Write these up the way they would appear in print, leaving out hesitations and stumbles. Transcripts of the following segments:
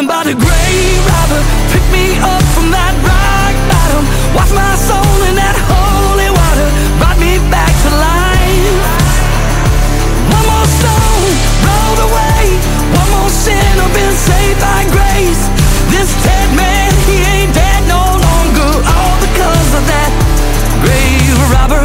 stolen by the grave robber. Pick me up from that rock bottom. Wash my soul in that holy water. Brought me back to life. One more stone rolled away. One more sinner been saved by grace. This dead man, he ain't dead no longer. All because of that grave robber.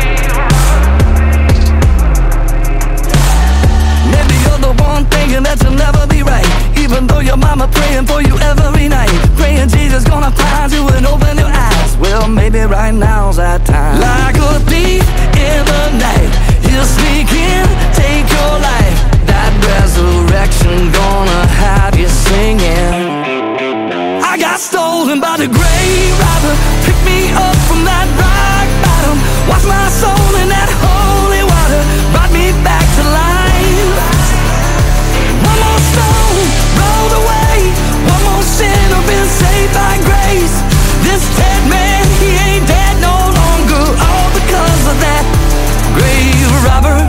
Maybe you're the one thinking that you'll never be right, even though your mama praying for you every night, praying Jesus gonna find you and open your eyes. Well, maybe right now's that time. Like a thief in the night, he'll sneak in, take your life. That resurrection gonna have you singing. I got stolen by the grave robber. Pick me up from that rock bottom. Wash my soul in that holy water. Brought me back to life. One more stone rolled away. One more sinner been saved by grace. This dead man, he ain't dead no longer. All because of that grave robber.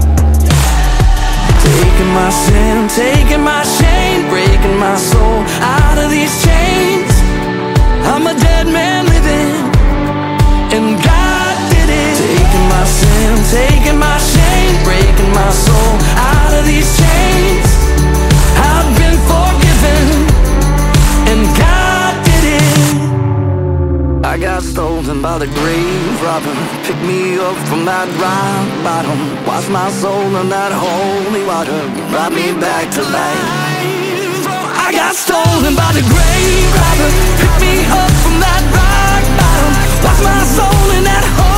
Taking my sin, taking my shame, breaking my soul out of these chains. I'm a dead man living, and God did it. Taking my sin, taking my shame, breaking my soul out of these chains. I've been forgiven, and God did it. I got stolen by the grave robber. Pick me up from that rock bottom. Wash my soul in that holy water. Brought me back to life. I got stolen by the grave robber. Pick me up from that rock bottom. Wash my soul in that holy